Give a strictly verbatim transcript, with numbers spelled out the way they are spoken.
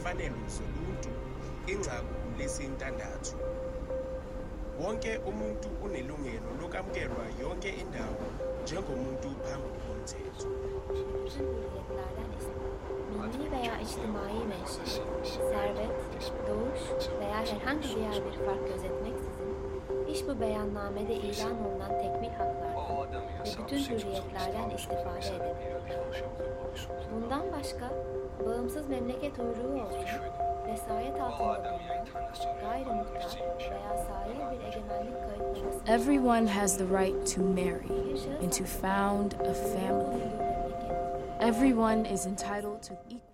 izimfanelo zoluntu, inxaku lesintandathu. Wonke umuntu unelungelo lokwamkelwa yonke indawo njengomuntu phambi komthetho. Milli veya içtimai menşe, servet, doğuş veya herhangi diğer bir fark gözetmeksizin, iş bu beyannamede ilan olunan tekmil haklardan ve bütün hürriyetlerden istifade edebilir. Bundan başka, bağımsız memleket huyruğu olsun, vesayet altında bulunan, gayrimuhtar veya sair bir egemenlik kayıtlaması... Everyone has the right to marry and to found a family. Everyone is entitled to equal